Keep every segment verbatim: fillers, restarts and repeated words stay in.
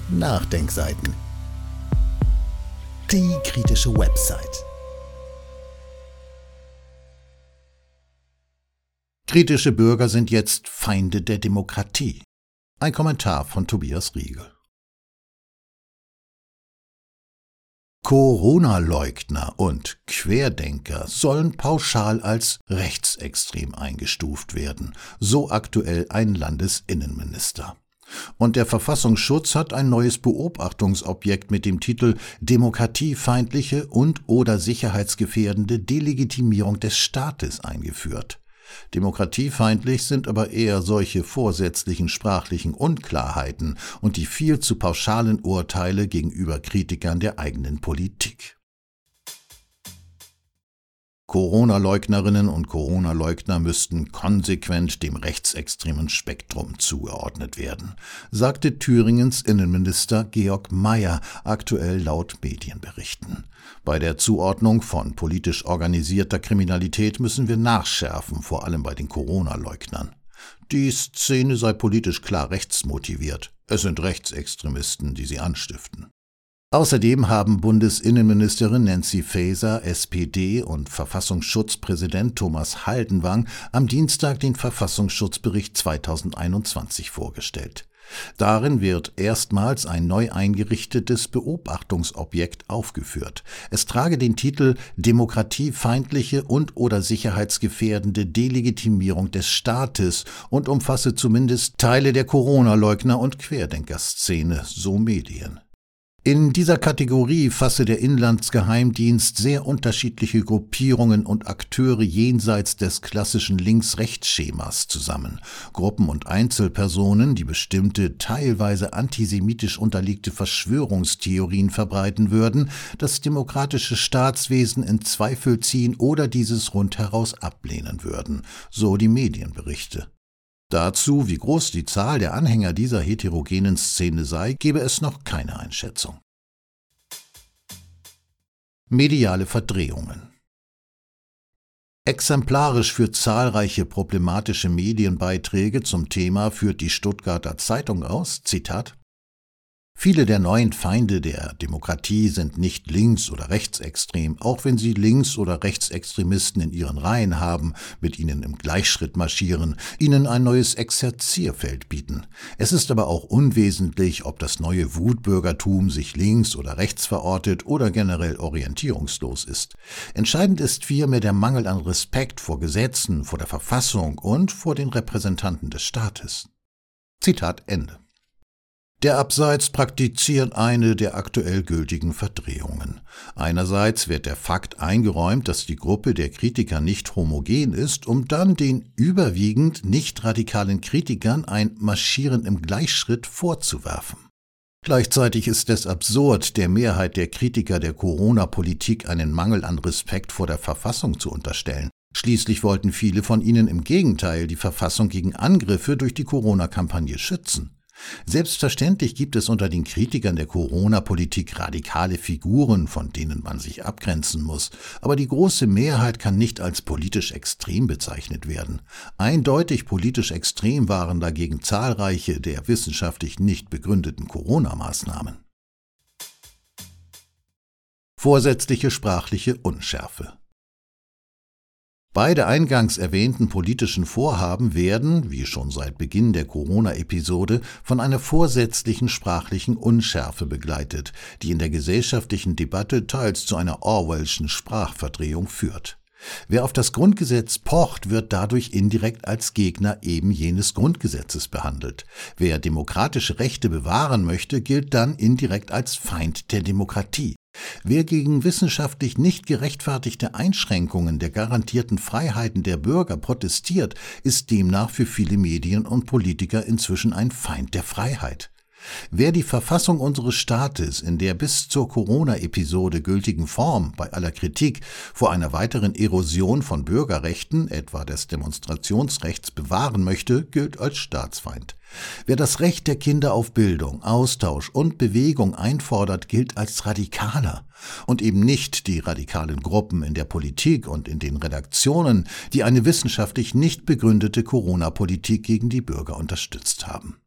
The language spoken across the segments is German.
Nachdenkseiten. Die kritische Website. Kritische Bürger sind jetzt Feinde der Demokratie. Ein Kommentar von Tobias Riegel. Corona-Leugner und Querdenker sollen pauschal als rechtsextrem eingestuft werden, so aktuell ein Landesinnenminister. Und der Verfassungsschutz hat ein neues Beobachtungsobjekt mit dem Titel Demokratiefeindliche und/oder sicherheitsgefährdende Delegitimierung des Staates eingeführt. Demokratiefeindlich sind aber eher solche vorsätzlichen sprachlichen Unklarheiten und die viel zu pauschalen Urteile gegenüber Kritikern der eigenen Politik. Corona-Leugnerinnen und Corona-Leugner müssten konsequent dem rechtsextremen Spektrum zugeordnet werden, sagte Thüringens Innenminister Georg Mayer aktuell laut Medienberichten. Bei der Zuordnung von politisch organisierter Kriminalität müssen wir nachschärfen, vor allem bei den Corona-Leugnern. Die Szene sei politisch klar rechtsmotiviert. Es sind Rechtsextremisten, die sie anstiften. Außerdem haben Bundesinnenministerin Nancy Faeser, S P D, und Verfassungsschutzpräsident Thomas Haldenwang am Dienstag den Verfassungsschutzbericht zweitausendeinundzwanzig vorgestellt. Darin wird erstmals ein neu eingerichtetes Beobachtungsobjekt aufgeführt. Es trage den Titel Demokratiefeindliche und/oder sicherheitsgefährdende Delegitimierung des Staates und umfasse zumindest Teile der Corona-Leugner- und Querdenkerszene, so Medien. In dieser Kategorie fasse der Inlandsgeheimdienst sehr unterschiedliche Gruppierungen und Akteure jenseits des klassischen Links-Rechts-Schemas zusammen. Gruppen und Einzelpersonen, die bestimmte, teilweise antisemitisch unterlegte Verschwörungstheorien verbreiten würden, das demokratische Staatswesen in Zweifel ziehen oder dieses rundheraus ablehnen würden, so die Medienberichte. Dazu, wie groß die Zahl der Anhänger dieser heterogenen Szene sei, gebe es noch keine Einschätzung. Mediale Verdrehungen. Exemplarisch für zahlreiche problematische Medienbeiträge zum Thema führt die Stuttgarter Zeitung aus, Zitat: Viele der neuen Feinde der Demokratie sind nicht links- oder rechtsextrem, auch wenn sie Links- oder Rechtsextremisten in ihren Reihen haben, mit ihnen im Gleichschritt marschieren, ihnen ein neues Exerzierfeld bieten. Es ist aber auch unwesentlich, ob das neue Wutbürgertum sich links oder rechts verortet oder generell orientierungslos ist. Entscheidend ist vielmehr der Mangel an Respekt vor Gesetzen, vor der Verfassung und vor den Repräsentanten des Staates. Zitat Ende. Der Abseits praktiziert eine der aktuell gültigen Verdrehungen. Einerseits wird der Fakt eingeräumt, dass die Gruppe der Kritiker nicht homogen ist, um dann den überwiegend nicht radikalen Kritikern ein Marschieren im Gleichschritt vorzuwerfen. Gleichzeitig ist es absurd, der Mehrheit der Kritiker der Corona-Politik einen Mangel an Respekt vor der Verfassung zu unterstellen. Schließlich wollten viele von ihnen im Gegenteil die Verfassung gegen Angriffe durch die Corona-Kampagne schützen. Selbstverständlich gibt es unter den Kritikern der Corona-Politik radikale Figuren, von denen man sich abgrenzen muss, aber die große Mehrheit kann nicht als politisch extrem bezeichnet werden. Eindeutig politisch extrem waren dagegen zahlreiche der wissenschaftlich nicht begründeten Corona-Maßnahmen. Vorsätzliche sprachliche Unschärfe. Beide eingangs erwähnten politischen Vorhaben werden, wie schon seit Beginn der Corona-Episode, von einer vorsätzlichen sprachlichen Unschärfe begleitet, die in der gesellschaftlichen Debatte teils zu einer Orwellschen Sprachverdrehung führt. Wer auf das Grundgesetz pocht, wird dadurch indirekt als Gegner eben jenes Grundgesetzes behandelt. Wer demokratische Rechte bewahren möchte, gilt dann indirekt als Feind der Demokratie. Wer gegen wissenschaftlich nicht gerechtfertigte Einschränkungen der garantierten Freiheiten der Bürger protestiert, ist demnach für viele Medien und Politiker inzwischen ein Feind der Freiheit. Wer die Verfassung unseres Staates in der bis zur Corona-Episode gültigen Form bei aller Kritik vor einer weiteren Erosion von Bürgerrechten, etwa des Demonstrationsrechts, bewahren möchte, gilt als Staatsfeind. Wer das Recht der Kinder auf Bildung, Austausch und Bewegung einfordert, gilt als Radikaler und eben nicht die radikalen Gruppen in der Politik und in den Redaktionen, die eine wissenschaftlich nicht begründete Corona-Politik gegen die Bürger unterstützt haben.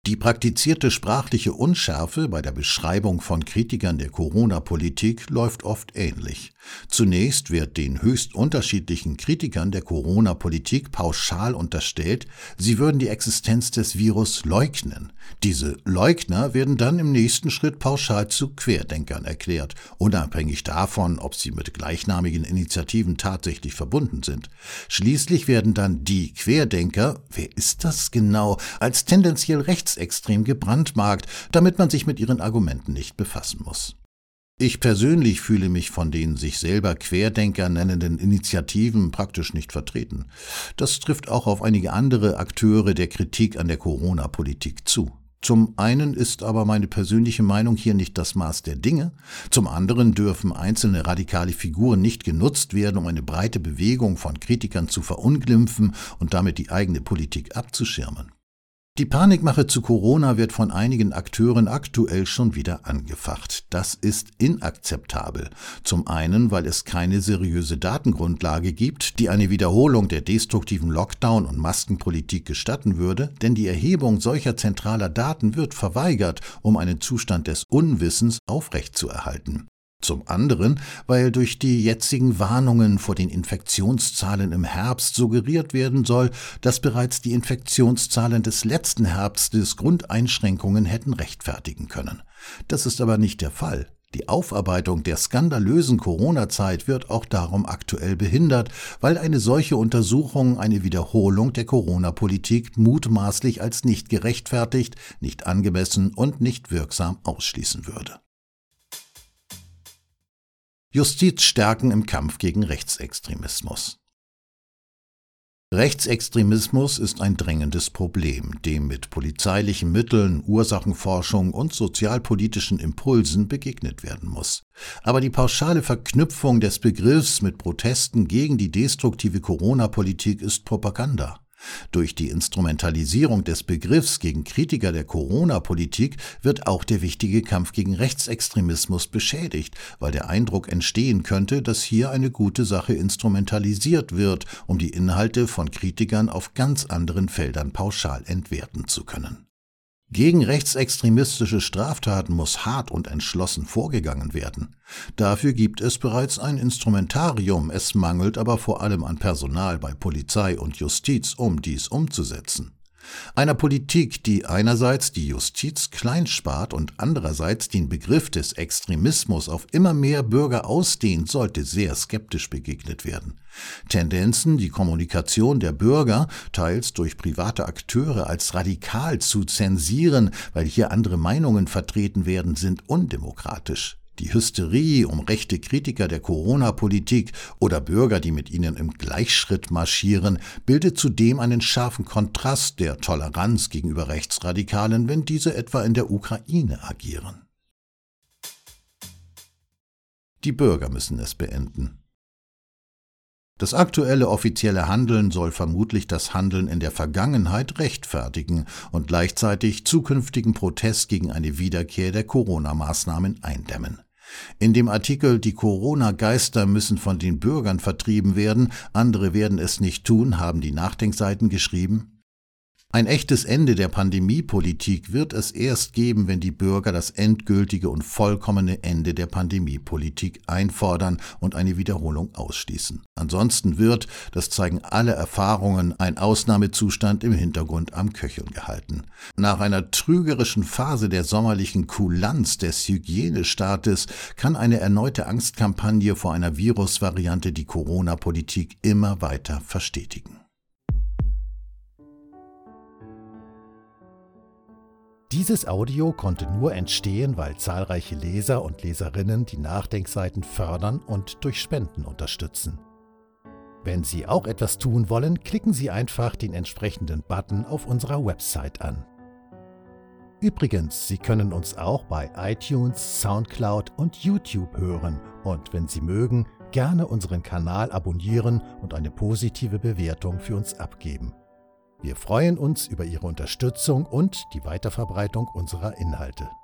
Die praktizierte sprachliche Unschärfe bei der Beschreibung von Kritikern der Corona-Politik läuft oft ähnlich. Zunächst wird den höchst unterschiedlichen Kritikern der Corona-Politik pauschal unterstellt, sie würden die Existenz des Virus leugnen. Diese Leugner werden dann im nächsten Schritt pauschal zu Querdenkern erklärt, unabhängig davon, ob sie mit gleichnamigen Initiativen tatsächlich verbunden sind. Schließlich werden dann die Querdenker, wer ist das genau, als tendenziell rechts extrem gebrandmarkt, damit man sich mit ihren Argumenten nicht befassen muss. Ich persönlich fühle mich von den sich selber Querdenker nennenden Initiativen praktisch nicht vertreten. Das trifft auch auf einige andere Akteure der Kritik an der Corona-Politik zu. Zum einen ist aber meine persönliche Meinung hier nicht das Maß der Dinge, zum anderen dürfen einzelne radikale Figuren nicht genutzt werden, um eine breite Bewegung von Kritikern zu verunglimpfen und damit die eigene Politik abzuschirmen. Die Panikmache zu Corona wird von einigen Akteuren aktuell schon wieder angefacht. Das ist inakzeptabel. Zum einen, weil es keine seriöse Datengrundlage gibt, die eine Wiederholung der destruktiven Lockdown- und Maskenpolitik gestatten würde, denn die Erhebung solcher zentraler Daten wird verweigert, um einen Zustand des Unwissens aufrechtzuerhalten. Zum anderen, weil durch die jetzigen Warnungen vor den Infektionszahlen im Herbst suggeriert werden soll, dass bereits die Infektionszahlen des letzten Herbstes Grundeinschränkungen hätten rechtfertigen können. Das ist aber nicht der Fall. Die Aufarbeitung der skandalösen Corona-Zeit wird auch darum aktuell behindert, weil eine solche Untersuchung eine Wiederholung der Corona-Politik mutmaßlich als nicht gerechtfertigt, nicht angemessen und nicht wirksam ausschließen würde. Justiz stärken im Kampf gegen Rechtsextremismus. Rechtsextremismus ist ein drängendes Problem, dem mit polizeilichen Mitteln, Ursachenforschung und sozialpolitischen Impulsen begegnet werden muss. Aber die pauschale Verknüpfung des Begriffs mit Protesten gegen die destruktive Corona-Politik ist Propaganda. Durch die Instrumentalisierung des Begriffs gegen Kritiker der Corona-Politik wird auch der wichtige Kampf gegen Rechtsextremismus beschädigt, weil der Eindruck entstehen könnte, dass hier eine gute Sache instrumentalisiert wird, um die Inhalte von Kritikern auf ganz anderen Feldern pauschal entwerten zu können. Gegen rechtsextremistische Straftaten muss hart und entschlossen vorgegangen werden. Dafür gibt es bereits ein Instrumentarium, es mangelt aber vor allem an Personal bei Polizei und Justiz, um dies umzusetzen. Einer Politik, die einerseits die Justiz klein spart und andererseits den Begriff des Extremismus auf immer mehr Bürger ausdehnt, sollte sehr skeptisch begegnet werden. Tendenzen, die Kommunikation der Bürger, teils durch private Akteure als radikal zu zensieren, weil hier andere Meinungen vertreten werden, sind undemokratisch. Die Hysterie um rechte Kritiker der Corona-Politik oder Bürger, die mit ihnen im Gleichschritt marschieren, bildet zudem einen scharfen Kontrast der Toleranz gegenüber Rechtsradikalen, wenn diese etwa in der Ukraine agieren. Die Bürger müssen es beenden. Das aktuelle offizielle Handeln soll vermutlich das Handeln in der Vergangenheit rechtfertigen und gleichzeitig zukünftigen Protest gegen eine Wiederkehr der Corona-Maßnahmen eindämmen. In dem Artikel »Die Corona-Geister müssen von den Bürgern vertrieben werden, andere werden es nicht tun«, haben die Nachdenkseiten geschrieben: Ein echtes Ende der Pandemiepolitik wird es erst geben, wenn die Bürger das endgültige und vollkommene Ende der Pandemiepolitik einfordern und eine Wiederholung ausschließen. Ansonsten wird, das zeigen alle Erfahrungen, ein Ausnahmezustand im Hintergrund am Köcheln gehalten. Nach einer trügerischen Phase der sommerlichen Kulanz des Hygienestaates kann eine erneute Angstkampagne vor einer Virusvariante die Corona-Politik immer weiter verstetigen. Dieses Audio konnte nur entstehen, weil zahlreiche Leser und Leserinnen die Nachdenkseiten fördern und durch Spenden unterstützen. Wenn Sie auch etwas tun wollen, klicken Sie einfach den entsprechenden Button auf unserer Website an. Übrigens, Sie können uns auch bei iTunes, Soundcloud und YouTube hören und, wenn Sie mögen, gerne unseren Kanal abonnieren und eine positive Bewertung für uns abgeben. Wir freuen uns über Ihre Unterstützung und die Weiterverbreitung unserer Inhalte.